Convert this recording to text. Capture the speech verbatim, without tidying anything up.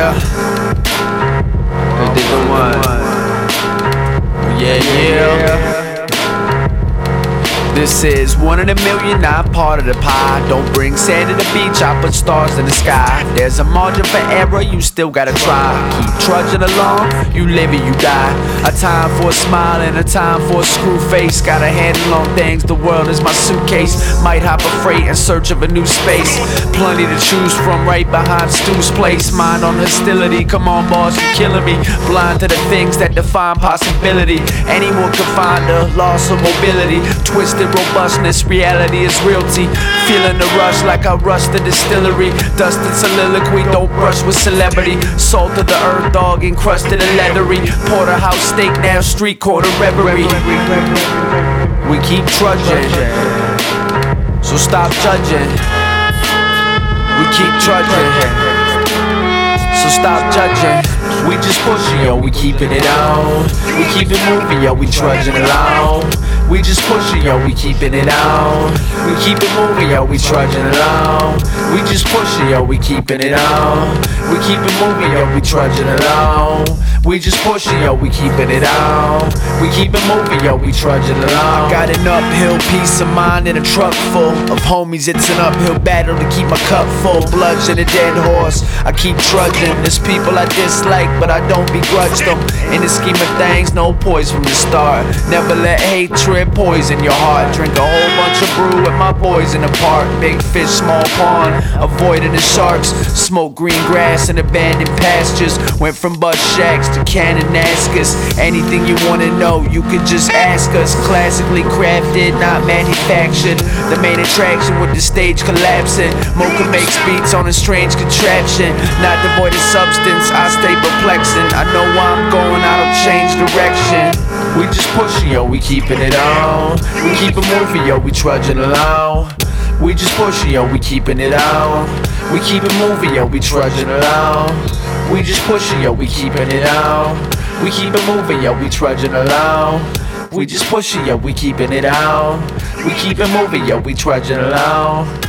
Yeah. They did the one. Yeah, yeah. This is one in a million, not part of the pie. Don't bring sand to the beach, I put stars in the sky. There's a margin for error, you still gotta try. Keep trudging along, you live or you die. A time for a smile and a time for a screw face. Got a handle on things, the world is my suitcase. Might hop a freight in search of a new space. Plenty to choose from right behind Stu's place. Mind on hostility, come on boss, you're killing me. Blind to the things that define possibility. Anyone can find a loss of mobility. Twisted robustness, reality is realty. Feeling the rush like I rushed the distillery. Dusted soliloquy, don't brush with celebrity. Salt of the earth, dog encrusted and leathery. Porterhouse steak, now street corner reverie. We keep trudging, so stop judging. We keep trudging, so stop judging. We just pushing, yo, we keeping it on. We keep it moving, yo, we trudging along. We just pushing, yo, we keeping it on. We keep it moving, yo, we trudging along. We just pushing, yo, we keeping it on. We keep it moving, yo, we trudging along. We just pushing, yo, we keeping it on. We keep it moving, yo, we trudging along. I got an uphill peace of mind in a truck full of homies. It's an uphill battle to keep my cup full. Bloods in a dead horse, I keep trudging. There's people I dislike, but I don't begrudge them. In the scheme of things, no poise from the start. Never let hatred poison your heart. Drink a whole bunch of brew with my boys in the park. Big fish, small pond, avoiding the sharks. Smoke green grass in abandoned pastures. Went from bus shacks to cannon askus. Anything you wanna know, you can just ask us. Classically crafted, not manufactured. The main attraction with the stage collapsing. Mocha makes beats on a strange contraption. Not devoid of substance, I stay perplexing. I know where I'm going, I don't change direction. We just pushing, yo, we keeping it on. We keep it moving, yo, we trudging along. We just pushing, yo, we keeping it on. We keep it moving, yo, we trudging along. We just pushing, yo, we keeping it on. We keep it moving, yo, we trudging along. We just pushing, yo, we keeping it on. We keep it moving, yo, we trudging along.